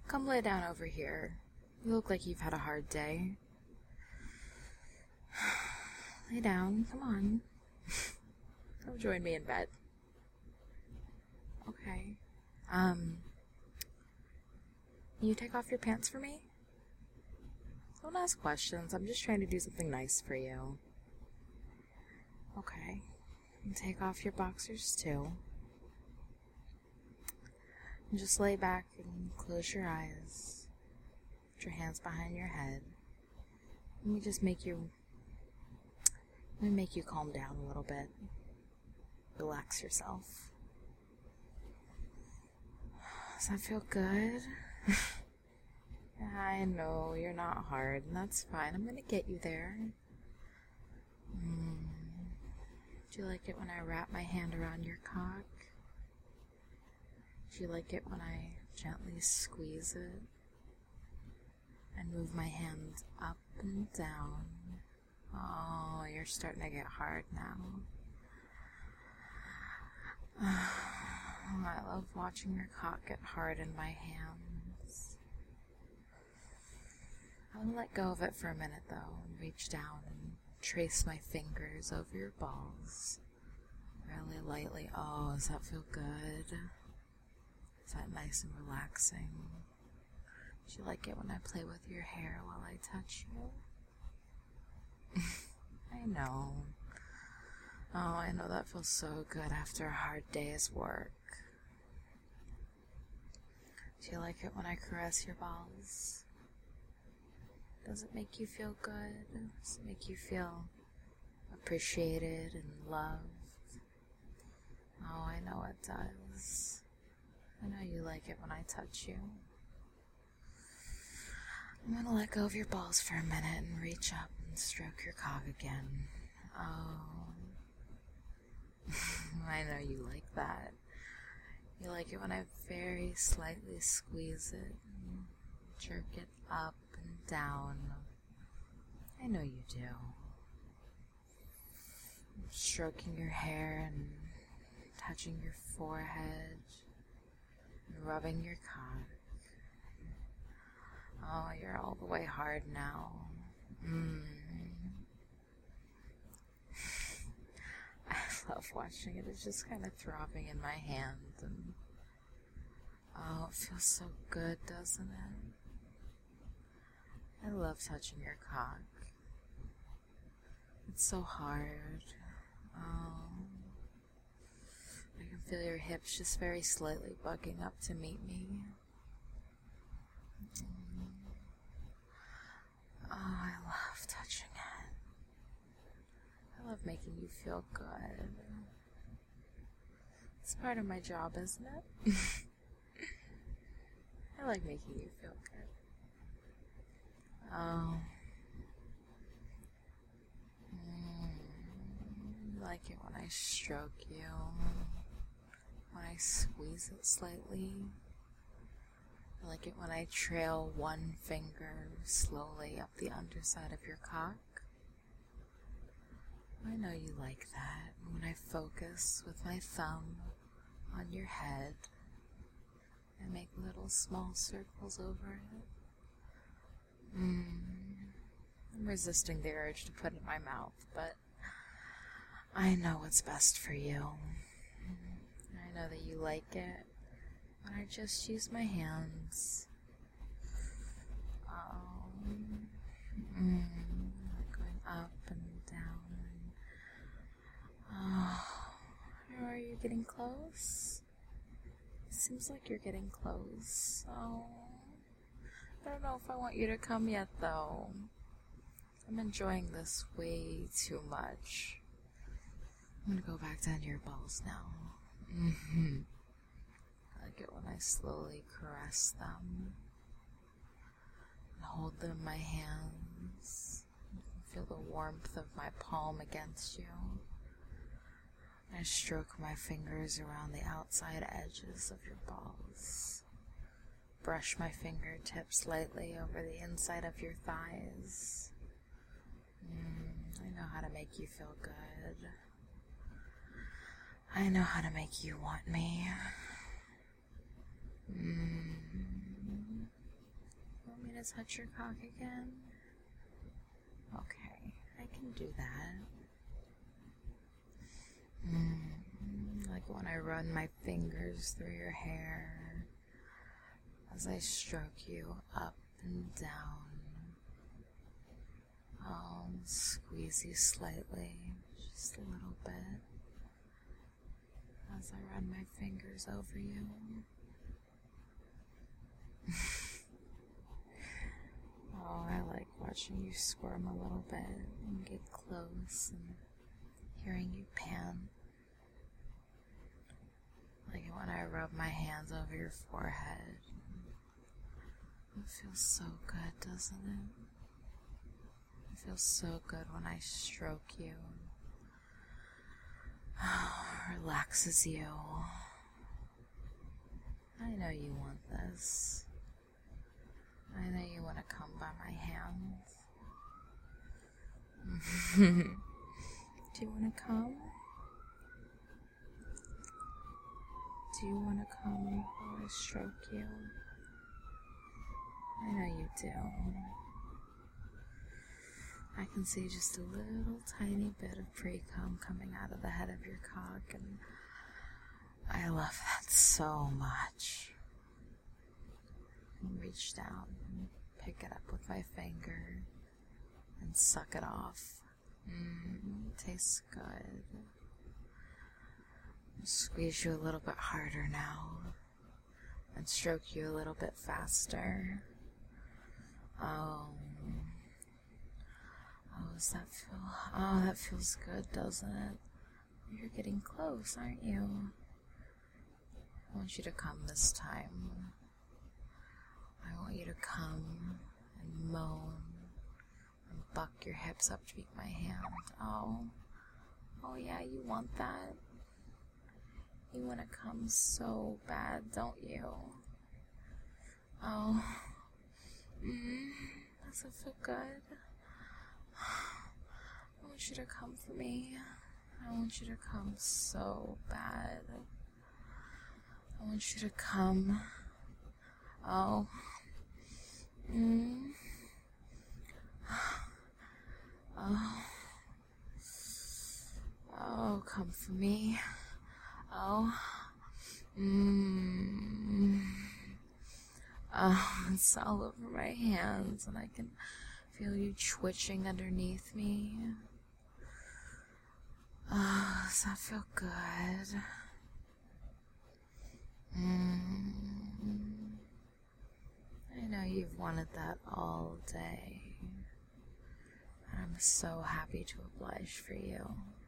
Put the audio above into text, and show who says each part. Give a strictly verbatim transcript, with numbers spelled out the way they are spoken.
Speaker 1: Come lay down over here. You look like you've had a hard day. Lay down, come on. Come join me in bed. Okay. Um, can you take off your pants for me? Don't ask questions. I'm just trying to do something nice for you. Okay. And take off your boxers too. And just lay back and close your eyes. Put your hands behind your head. Let me just make you Let me make you calm down a little bit. Relax yourself. Does that feel good? I know, you're not hard, and that's fine. I'm gonna get you there. Mm. Do you like it when I wrap my hand around your cock? Do you like it when I gently squeeze it and move my hand up and down? Oh, you're starting to get hard now. I love watching your cock get hard in my hands. I'll let go of it for a minute though and reach down and trace my fingers over your balls. Really lightly. Oh, does that feel good? Is that nice and relaxing? Do you like it when I play with your hair while I touch you? I know. Oh, I know that feels so good after a hard day's work. Do you like it when I caress your balls? Does it make you feel good? Does it make you feel appreciated and loved? Oh, I know it does. I know you like it when I touch you. I'm gonna let go of your balls for a minute and reach up and stroke your cock again. Oh, I know you like that. You like it when I very slightly squeeze it and jerk it up and down. I know you do. I'm stroking your hair and touching your forehead and rubbing your cock. Oh, you're all the way hard now. Mm. I love watching it. It's just kind of throbbing in my hand. And oh, it feels so good, doesn't it? I love touching your cock. It's so hard. Oh, I can feel your hips just very slightly bugging up to meet me. Oh, I love touching it. I love making you feel good. It's part of my job, isn't it? I like making you feel good. Oh. Mm, I like it when I stroke you, when I squeeze it slightly. I like it when I trail one finger slowly up the underside of your cock. I know you like that. When I focus with my thumb on your head and make little small circles over it. Mm. I'm resisting the urge to put it in my mouth, but I know what's best for you. I know that you like it. I just use my hands. Um, mm, going up and down. Oh, are you getting close? It seems like you're getting close. Oh, I don't know if I want you to come yet, though. I'm enjoying this way too much. I'm gonna go back down to your balls now. Mm-hmm. I like it when I slowly caress them and hold them in my hands. You can feel the warmth of my palm against you. I stroke my fingers around the outside edges of your balls. Brush my fingertips lightly over the inside of your thighs. Mm, I know how to make you feel good. I know how to make you want me. Mm. me to touch your cock again? Okay, I can do that. Mm, like when I run my fingers through your hair as I stroke you up and down. I'll squeeze you slightly, just a little bit, as I run my fingers over you. Oh, I like watching you squirm a little bit and get close and hearing you pant. Like when I rub my hands over your forehead. It feels so good, doesn't it? It feels so good when I stroke you. Oh, relaxes you. I know you want this. I know you want to come by my hands. Do you want to come? Do you want to come while I stroke you? I know you do. I can see just a little tiny bit of pre-cum coming out of the head of your cock, and I love that so much. I reach down and pick it up with my finger and suck it off. Mmm, it tastes good. I'll squeeze you a little bit harder now and stroke you a little bit faster. Oh, oh, does that feel? Oh, that feels good, doesn't it? You're getting close, aren't you? I want you to come this time. I want you to come and moan and buck your hips up to beat my hand. Oh, oh yeah, you want that? You want to come so bad, don't you? Oh, mm, does it feel good? I want you to come for me. I want you to come so bad. I want you to come. Oh. Mm. Oh. Oh, come for me. Oh. Mmm. Oh, it's all over my hands, and I can feel you twitching underneath me. Oh, does that feel good? Mmm. I know you've wanted that all day. And I'm so happy to oblige for you.